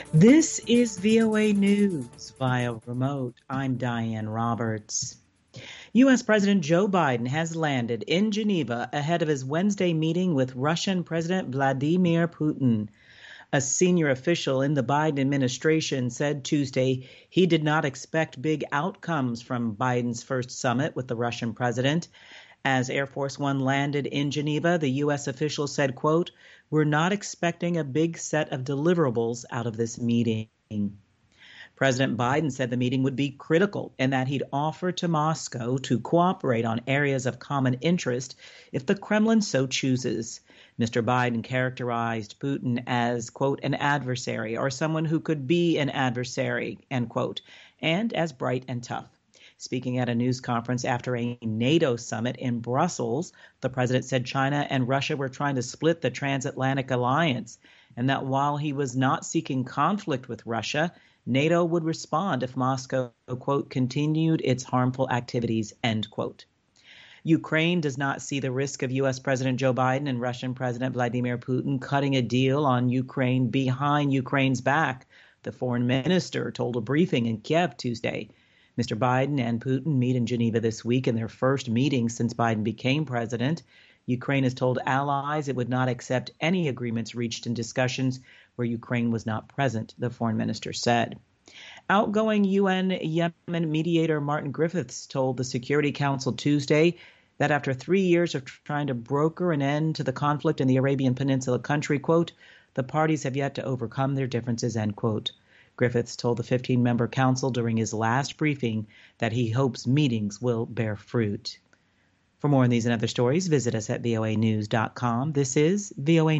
This is VOA News via remote. I'm Diane Roberts. U.S. President Joe Biden has landed in Geneva ahead of his Wednesday meeting with Russian President Vladimir Putin. A senior official in the Biden administration said Tuesday he did not expect big outcomes from Biden's first summit with the Russian president. As Air Force One landed in Geneva, the U.S. official said, quote, "We're not expecting a big set of deliverables out of this meeting." President Biden said the meeting would be critical and that he'd offer to Moscow to cooperate on areas of common interest if the Kremlin so chooses. Mr. Biden characterized Putin as, quote, "an adversary or someone who could be an adversary," end quote, and as bright and tough. Speaking at a news conference after a NATO summit in Brussels, the president said China and Russia were trying to split the transatlantic alliance, and that while he was not seeking conflict with Russia, NATO would respond if Moscow, quote, "continued its harmful activities," end quote. Ukraine does not see the risk of U.S. President Joe Biden and Russian President Vladimir Putin cutting a deal on Ukraine behind Ukraine's back, the foreign minister told a briefing in Kiev Tuesday. Mr. Biden and Putin meet in Geneva this week in their first meeting since Biden became president. Ukraine has told allies it would not accept any agreements reached in discussions where Ukraine was not present, the foreign minister said. Outgoing UN-Yemen mediator Martin Griffiths told the Security Council Tuesday that after 3 years of trying to broker an end to the conflict in the Arabian Peninsula country, quote, "the parties have yet to overcome their differences," end quote. Griffiths told the 15-member council during his last briefing that he hopes meetings will bear fruit. For more on these and other stories, visit us at voanews.com. This is VOA